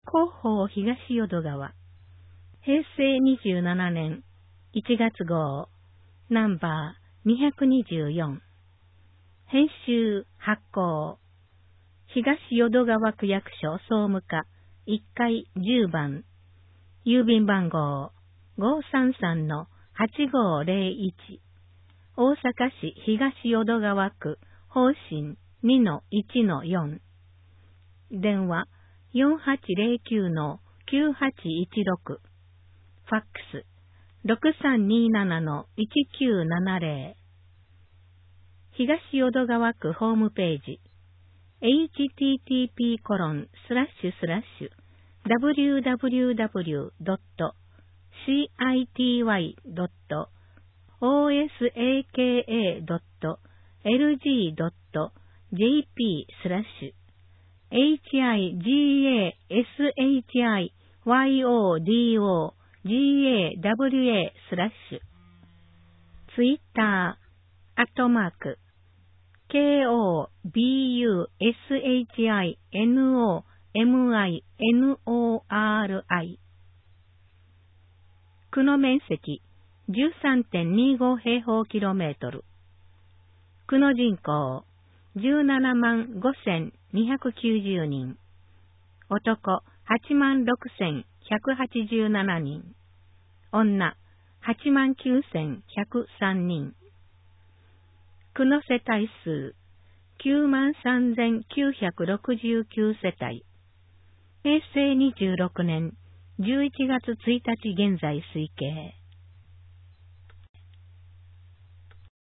広報東淀川。平成27年1月号。ナンバー224。編集発行。東淀川区役所総務課1階10番。郵便番号533-8501。大阪市東淀川区方針 2-1-4。電話4809-9816。ファックス6327-1970。東淀川区ホームページ www.osaka.osakayodogwa/ツイッター@KOBUSHINOMINORI。 区の面積 13.25 平方キロメートル。区の人口175290人。男86187人。女89103人。区の世帯数93969世帯。平成26年11月1日現在推計。